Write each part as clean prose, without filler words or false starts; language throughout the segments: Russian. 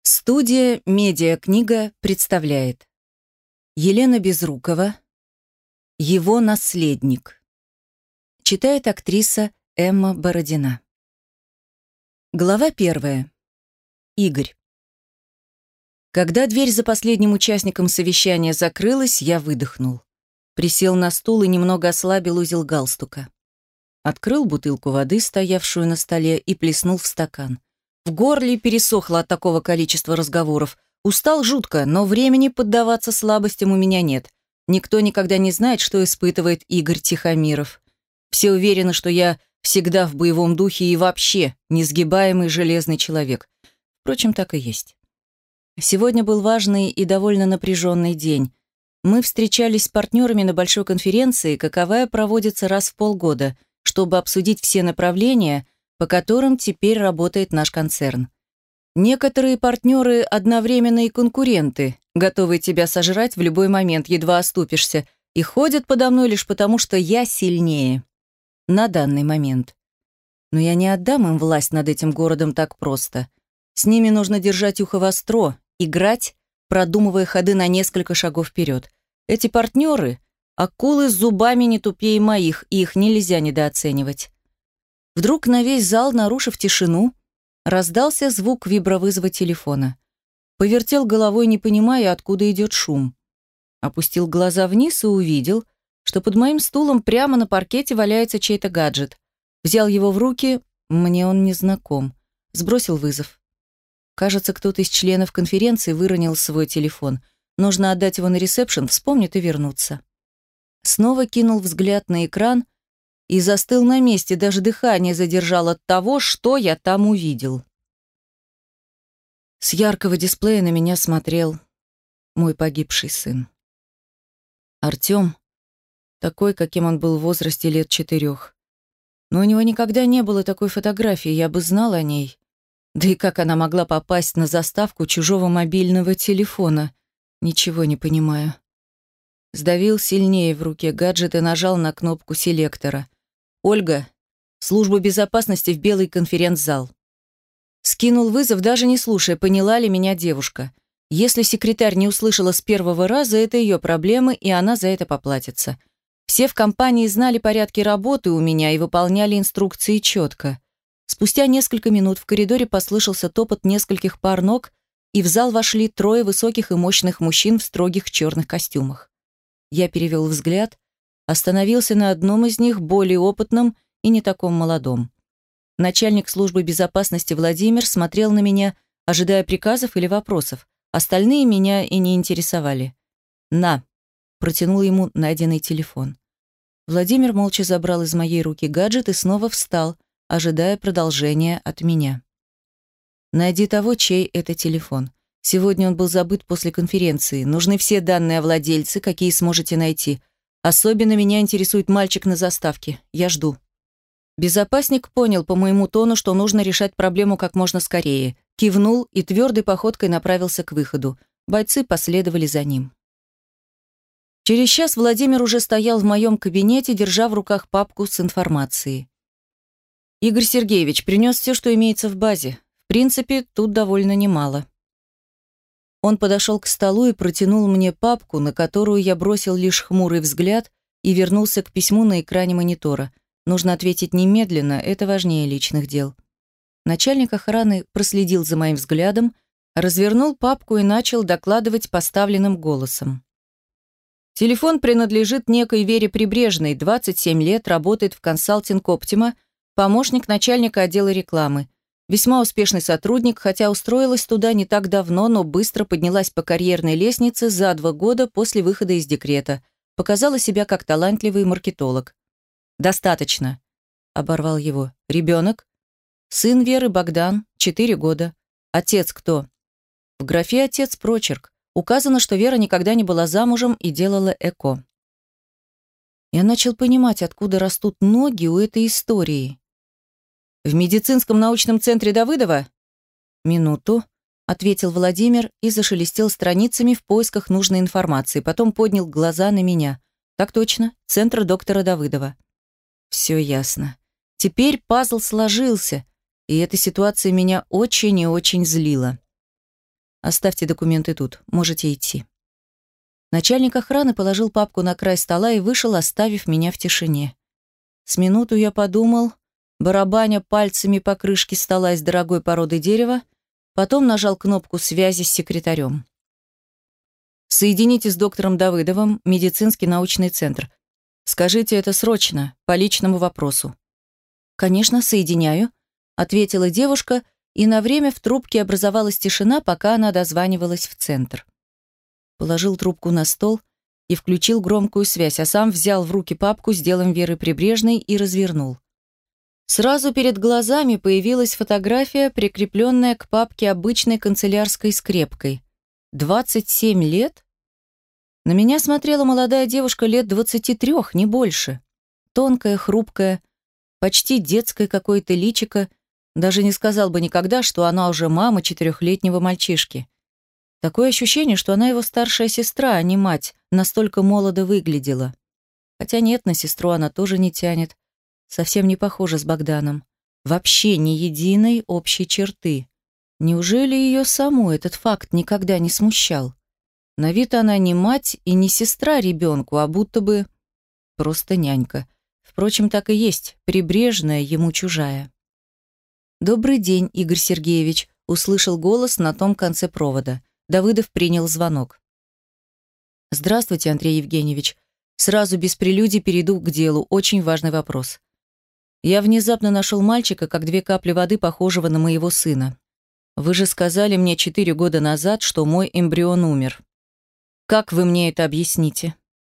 Студия «Медиакнига» представляет Елена Безрукова «Его наследник». Читает актриса Эмма Бородина. Глава 1. Игорь. Когда дверь за последним участником совещания закрылась, я выдохнул. Присел на стул и немного ослабил узел галстука. Открыл бутылку воды, стоявшую на столе, и плеснул в стакан. В горле пересохло от такого количества разговоров. Устал жутко, но времени поддаваться слабостям у меня нет. Никто никогда не знает, что испытывает Игорь Тихомиров. Все уверены, что я всегда в боевом духе и вообще несгибаемый железный человек. Впрочем, так и есть. Сегодня был важный и довольно напряженный день. Мы встречались с партнерами на большой конференции, каковая проводится раз в полгода, чтобы обсудить все направления, по которым теперь работает наш концерн. Некоторые партнеры одновременно и конкуренты, готовые тебя сожрать в любой момент, едва оступишься, и ходят подо мной лишь потому, что я сильнее. На данный момент. Но я не отдам им власть над этим городом так просто. С ними нужно держать ухо востро, играть, продумывая ходы на несколько шагов вперед. Эти партнеры — акулы с зубами не тупее моих, и их нельзя недооценивать. Вдруг на весь зал, нарушив тишину, раздался звук вибровызова телефона. Повертел головой, не понимая, откуда идет шум. Опустил глаза вниз и увидел, что под моим стулом прямо на паркете валяется чей-то гаджет. Взял его в руки, мне он не знаком. Сбросил вызов. Кажется, кто-то из членов конференции выронил свой телефон. Нужно отдать его на ресепшн, вспомнит и вернуться. Снова кинул взгляд на экран и застыл на месте, даже дыхание задержал от того, что я там увидел. С яркого дисплея на меня смотрел мой погибший сын. Артём, такой, каким он был в возрасте лет 4. Но у него никогда не было такой фотографии, я бы знал о ней. Да и как она могла попасть на заставку чужого мобильного телефона? Ничего не понимаю. Сдавил сильнее в руке гаджет и нажал на кнопку селектора. «Ольга, служба безопасности в белый конференц-зал». Скинул вызов, даже не слушая, поняла ли меня девушка. Если секретарь не услышала с первого раза, это ее проблемы, и она за это поплатится. Все в компании знали порядки работы у меня и выполняли инструкции четко. Спустя несколько минут в коридоре послышался топот нескольких пар ног, и в зал вошли 3 высоких и мощных мужчин в строгих черных костюмах. Я перевел взгляд, остановился на одном из них, более опытном и не таком молодом. Начальник службы безопасности Владимир смотрел на меня, ожидая приказов или вопросов. Остальные меня и не интересовали. «На!» – протянул ему найденный телефон. Владимир молча забрал из моей руки гаджет и снова встал, ожидая продолжения от меня. «Найди того, чей это телефон. Сегодня он был забыт после конференции. Нужны все данные о владельце, какие сможете найти. Особенно меня интересует мальчик на заставке. Я жду». Безопасник понял по моему тону, что нужно решать проблему как можно скорее. Кивнул и твердой походкой направился к выходу. Бойцы последовали за ним. Через час Владимир уже стоял в моем кабинете, держа в руках папку с информацией. «Игорь Сергеевич принес все, что имеется в базе. В принципе, тут довольно немало». Он подошел к столу и протянул мне папку, на которую я бросил лишь хмурый взгляд и вернулся к письму на экране монитора. Нужно ответить немедленно, это важнее личных дел. Начальник охраны проследил за моим взглядом, развернул папку и начал докладывать поставленным голосом. Телефон принадлежит некой Вере Прибрежной, 27 лет, работает в консалтинг «Оптима», помощник начальника отдела рекламы. Весьма успешный сотрудник, хотя устроилась туда не так давно, но быстро поднялась по карьерной лестнице за 2 года после выхода из декрета. Показала себя как талантливый маркетолог. «Достаточно», — оборвал его. «Ребенок?» «Сын Веры Богдан, 4 года. Отец кто?» В графе «Отец» прочерк. Указано, что Вера никогда не была замужем и делала ЭКО. Я начал понимать, откуда растут ноги у этой истории. «В медицинском научном центре Давыдова?» «Минуту», — ответил Владимир и зашелестел страницами в поисках нужной информации. Потом поднял глаза на меня. «Так точно, центр доктора Давыдова». Все ясно. Теперь пазл сложился, и эта ситуация меня очень и очень злила. Оставьте документы тут, можете идти». Начальник охраны положил папку на край стола и вышел, оставив меня в тишине. С минуту я подумал, барабаня пальцами по крышке стола из дорогой породы дерева, потом нажал кнопку связи с секретарем. «Соедините с доктором Давыдовым, медицинский научный центр. Скажите это срочно, по личному вопросу». «Конечно, соединяю», — ответила девушка, и на время в трубке образовалась тишина, пока она дозванивалась в центр. Положил трубку на стол и включил громкую связь, а сам взял в руки папку с делом Веры Прибрежной и развернул. Сразу перед глазами появилась фотография, прикрепленная к папке обычной канцелярской скрепкой. 27 лет? На меня смотрела молодая девушка лет 23, не больше. Тонкая, хрупкая, почти детское какое-то личико, даже не сказал бы никогда, что она уже мама 4-летнего мальчишки. Такое ощущение, что она его старшая сестра, а не мать, настолько молодо выглядела. Хотя нет, на сестру она тоже не тянет. Совсем не похожа с Богданом. Вообще ни единой общей черты. Неужели ее саму этот факт никогда не смущал? На вид она не мать и не сестра ребенку, а будто бы просто нянька. Впрочем, так и есть, Прибрежная ему чужая. «Добрый день, Игорь Сергеевич», — услышал голос на том конце провода. Давыдов принял звонок. «Здравствуйте, Андрей Евгеньевич. Сразу без прелюдий перейду к делу. Очень важный вопрос. Я внезапно нашел мальчика, как 2 капли воды, похожего на моего сына. Вы же сказали мне 4 года назад, что мой эмбрион умер. Как вы мне это объясните?»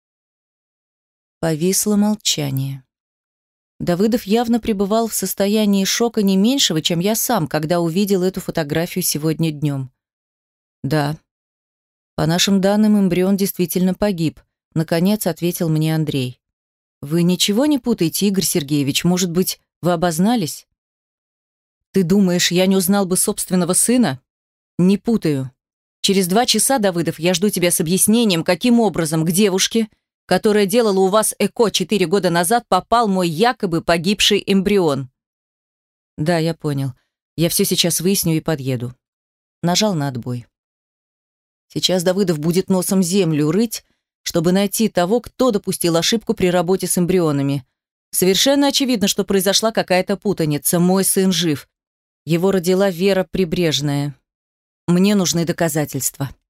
Повисло молчание. Давыдов явно пребывал в состоянии шока не меньшего, чем я сам, когда увидел эту фотографию сегодня днем. «Да. По нашим данным, эмбрион действительно погиб», — наконец ответил мне Андрей. «Вы ничего не путаете, Игорь Сергеевич? Может быть, вы обознались?» «Ты думаешь, я не узнал бы собственного сына?» «Не путаю. Через 2 часа, Давыдов, я жду тебя с объяснением, каким образом к девушке, которая делала у вас ЭКО 4 года назад, попал мой якобы погибший эмбрион». «Да, я понял. Я все сейчас выясню и подъеду». Нажал на отбой. Сейчас Давыдов будет носом землю рыть, чтобы найти того, кто допустил ошибку при работе с эмбрионами. Совершенно очевидно, что произошла какая-то путаница. Мой сын жив. Его родила Вера Прибрежная. Мне нужны доказательства.